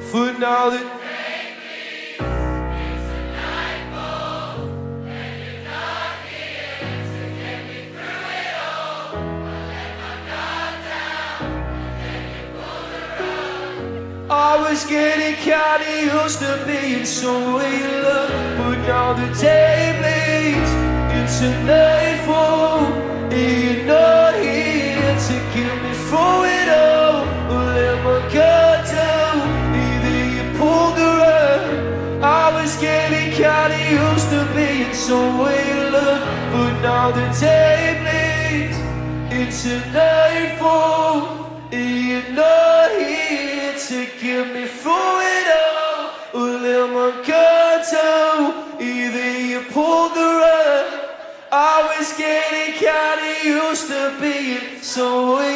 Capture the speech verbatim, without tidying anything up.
For now that I was getting kinda used to being so in love, but now the day bleeds into nightfall, and you're not here to get me through it all. Or let my guard down, either you pulled the rug. I was getting kinda used to being so in love, but now the day bleeds into nightfall, and you're not here to get me through it all. Or let my guard down, either you pulled the rug. I was getting kinda used to being so